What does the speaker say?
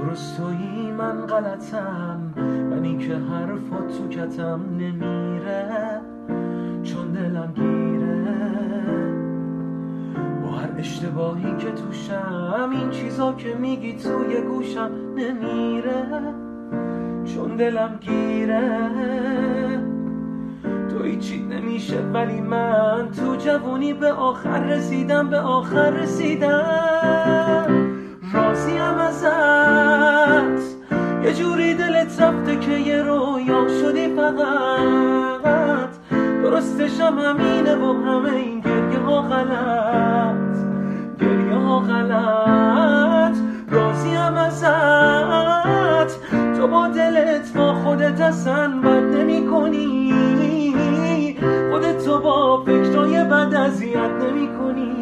درست تویی من غلطم، منی که حرفات تو کتم نمیره چون دلم گیره. با هر اشتباهی که توشم این چیزا که میگی توی گوشم نمیره چون دلم گیره. تو هیچی نمیشه ولی من تو جوانی به آخر رسیدم، به آخر رسیدم. راضیم ازت یه جوری دلت رفته که یه رویا شدی فقط، درستشم همینه و همه این گریه ها غلط، گریه ها غلط. راضیم ازت تو با دلت با خودت اصلا بد نمی کنی، خودت تو با فکرای بد اذیت نمی کنی.